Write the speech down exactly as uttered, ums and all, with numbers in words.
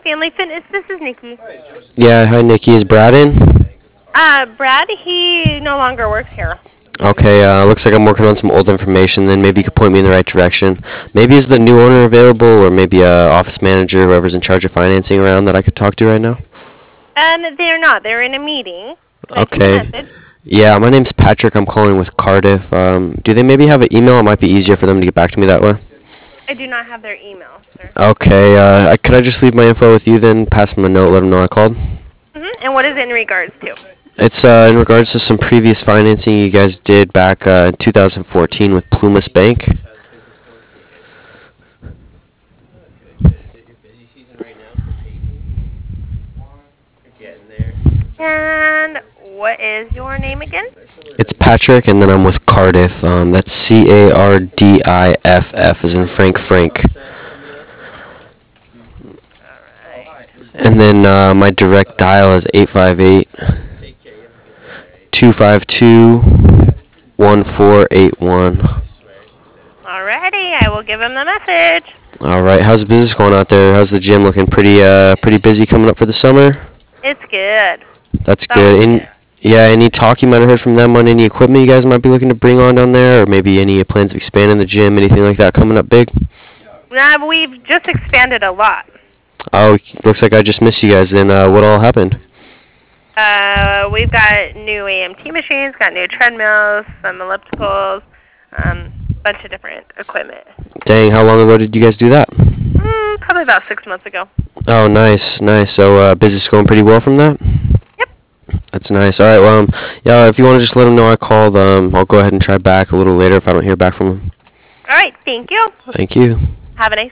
Family Fitness. This is Nikki. Yeah, hi Nikki. Is Brad in? Uh, Brad, he no longer works here. Okay, uh, looks like I'm working on some old information. Then maybe you could point me in the right direction. Maybe is the new owner available, or maybe a office manager, whoever's in charge of financing around that I could talk to right now? Um, they're not. They're in a meeting. Can I take a Okay. message? Yeah, my name's Patrick. I'm calling with Cardiff. Um, do they maybe have an email? It might be easier for them to get back to me that way. I do not have their email, sir. Okay, uh, I- could I just leave my info with you then? Pass them a note, let them know I called. Mm-hmm. And what is it in regards to? It's uh, in regards to some previous financing you guys did back uh, in two thousand fourteen with Plumas Bank. And what is your name again? It's Patrick, and then I'm with Cardiff. Um, that's C A R D I F F, as in Frank Frank. And then uh, my direct dial is eight five eight, two five two, one four eight one. Alrighty, I will give him the message. All right, how's the business going out there? How's the gym looking? Pretty uh, pretty busy coming up for the summer? It's good. That's That good. was And good. yeah, any talk you might have heard from them on any equipment you guys might be looking to bring on down there, or maybe any plans of expanding the gym, anything like that coming up big? Nah, but we've just expanded a lot. Oh, looks like I just missed you guys. Then uh, what all happened? Uh, we've got new A M T machines, got new treadmills, some ellipticals, um, bunch of different equipment. Dang, how long ago did you guys do that? Mm, probably about six months ago. Oh, nice, nice. So uh, business going pretty well from that? Yep. That's nice. All right, well, um, yeah, if you want to just let them know I called, um, I'll go ahead and try back a little later if I don't hear back from them. All right, thank you. Thank you. Have a nice